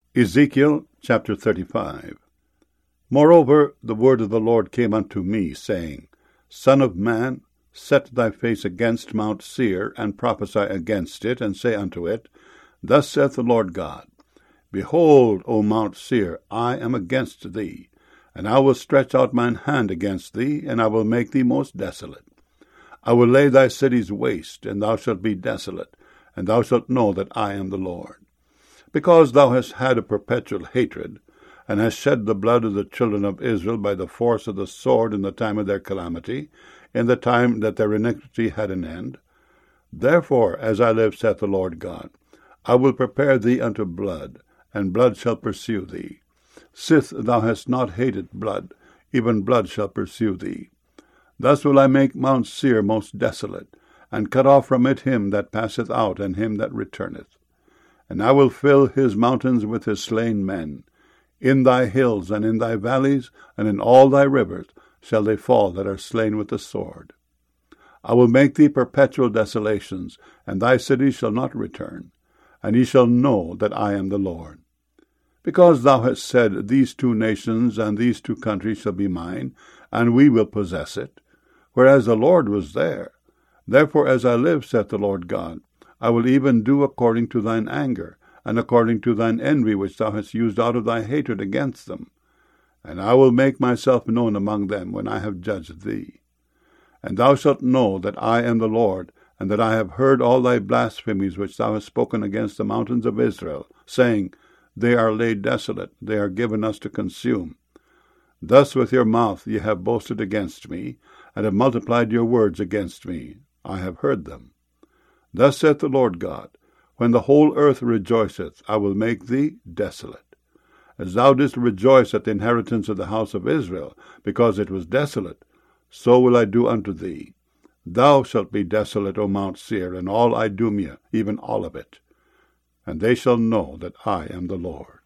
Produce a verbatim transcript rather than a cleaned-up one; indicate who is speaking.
Speaker 1: Ezekiel chapter thirty-five. Moreover, the word of the Lord came unto me, saying, Son of man, set thy face against Mount Seir, and prophesy against it, and say unto it, Thus saith the Lord God, Behold, O Mount Seir, I am against thee, and I will stretch out mine hand against thee, and I will make thee most desolate. I will lay thy cities waste, and thou shalt be desolate, and thou shalt know that I am the Lord. Because thou hast had a perpetual hatred, and hast shed the blood of the children of Israel by the force of the sword in the time of their calamity, in the time that their iniquity had an end. Therefore, as I live, saith the Lord God, I will prepare thee unto blood, and blood shall pursue thee. Sith thou hast not hated blood, even blood shall pursue thee. Thus will I make Mount Seir most desolate, and cut off from it him that passeth out, and him that returneth. And I will fill his mountains with his slain men. In thy hills, and in thy valleys, and in all thy rivers, shall they fall that are slain with the sword. I will make thee perpetual desolations, and thy cities shall not return, and ye shall know that I am the Lord. Because thou hast said, These two nations and these two countries shall be mine, and we will possess it, whereas the Lord was there. Therefore, as I live, saith the Lord God, I will even do according to thine anger, and according to thine envy which thou hast used out of thy hatred against them. And I will make myself known among them when I have judged thee. And thou shalt know that I am the Lord, and that I have heard all thy blasphemies which thou hast spoken against the mountains of Israel, saying, They are laid desolate, they are given us to consume. Thus with your mouth ye have boasted against me, and have multiplied your words against me. I have heard them. Thus saith the Lord God, When the whole earth rejoiceth, I will make thee desolate. As thou didst rejoice at the inheritance of the house of Israel, because it was desolate, so will I do unto thee. Thou shalt be desolate, O Mount Seir, and all Idumea, even all of it. And they shall know that I am the Lord.